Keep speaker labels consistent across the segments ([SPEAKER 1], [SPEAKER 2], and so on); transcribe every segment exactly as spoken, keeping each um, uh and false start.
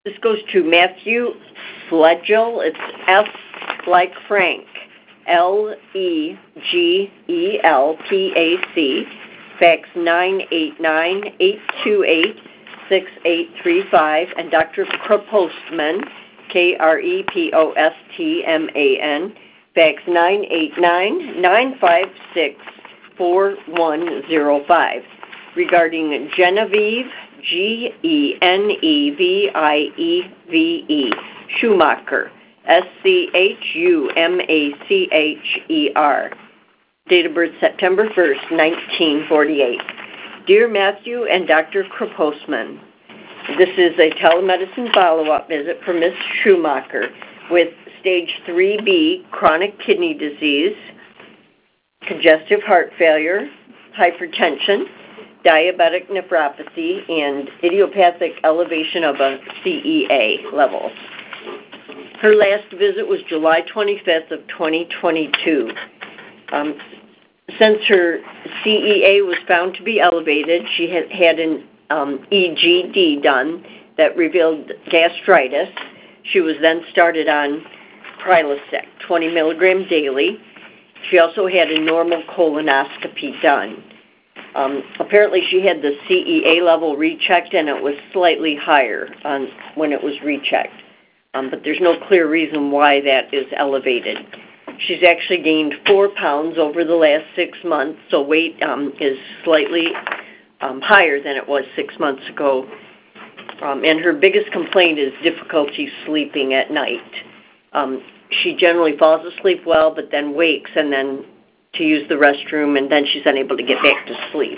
[SPEAKER 1] This goes to Matthew Flegel. It's F like Frank, L E G E L P A C, fax nine eight nine, eight two eight, six eight three five, and Doctor Krepostman, K R E P O S T M A N, fax nine eight nine, nine five six, four one zero five, regarding Genevieve, G E N E V I E V E, Schumacher, S C H U M A C H E R. Date of birth September first, nineteen forty-eight. Dear Matthew and Doctor Krepostman, this is a telemedicine follow-up visit for Miz Schumacher with stage three B chronic kidney disease, congestive heart failure, hypertension, diabetic nephropathy, and idiopathic elevation of a C E A level. Her last visit was July twenty-fifth of twenty twenty-two. Um, since her C E A was found to be elevated, she had had an um, E G D done that revealed gastritis. She was then started on Prilosec, twenty milligrams daily. She also had a normal colonoscopy done. Um, apparently she had the C E A level rechecked, and it was slightly higher on when it was rechecked. Um, but there's no clear reason why that is elevated. She's actually gained four pounds over the last six months, so weight um, is slightly um, higher than it was six months ago. Um, and her biggest complaint is difficulty sleeping at night. Um, she generally falls asleep well, but then wakes and then to use the restroom, and then she's unable to get back to sleep.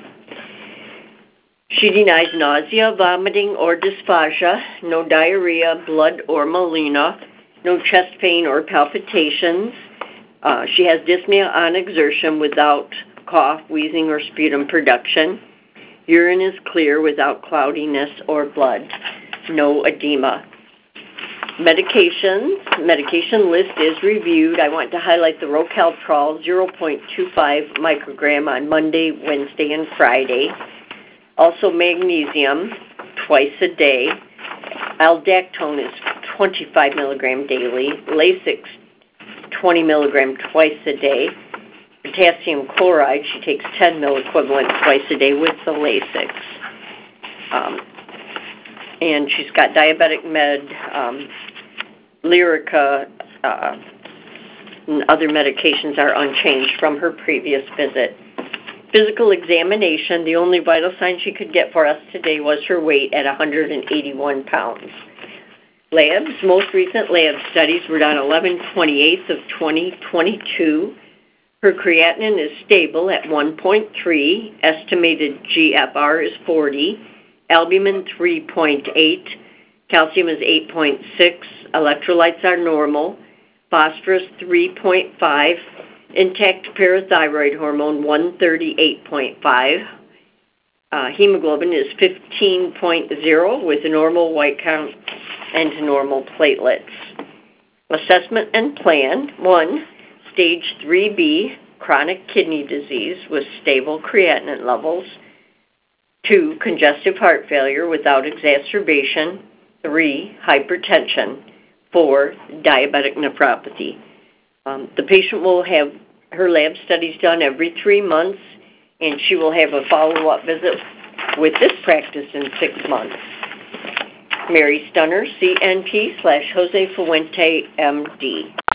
[SPEAKER 1] She denies nausea, vomiting, or dysphagia, no diarrhea, blood, or melena, no chest pain or palpitations. Uh, she has dyspnea on exertion without cough, wheezing, or sputum production. Urine is clear without cloudiness or blood. No edema. Medications. Medication list is reviewed. I want to highlight the Rocaltrol, zero point two five microgram on Monday, Wednesday, and Friday. Also magnesium, twice a day. Aldactone is twenty-five milligrams daily. Lasix, twenty milligrams twice a day. Potassium chloride, she takes ten milliequivalent twice a day with the Lasix. Um, and she's got diabetic med, um, Lyrica, uh, and other medications are unchanged from her previous visit. Physical examination, the only vital sign she could get for us today was her weight at one hundred eighty-one pounds. Labs, most recent lab studies were done eleven twenty-eight of twenty twenty-two. Her creatinine is stable at one point three, estimated G F R is forty, albumin three point eight, calcium is eight point six, electrolytes are normal, phosphorus three point five, intact parathyroid hormone one thirty-eight point five, uh, hemoglobin is fifteen point zero with a normal white count and normal platelets. Assessment and plan. One, stage three B, chronic kidney disease with stable creatinine levels. Two, congestive heart failure without exacerbation. Three, hypertension. Four, diabetic nephropathy. Um, the patient will have her lab studies done every three months, and she will have a follow-up visit with this practice in six months. Mary Stunner, C N P slash Jose Fuente, M D.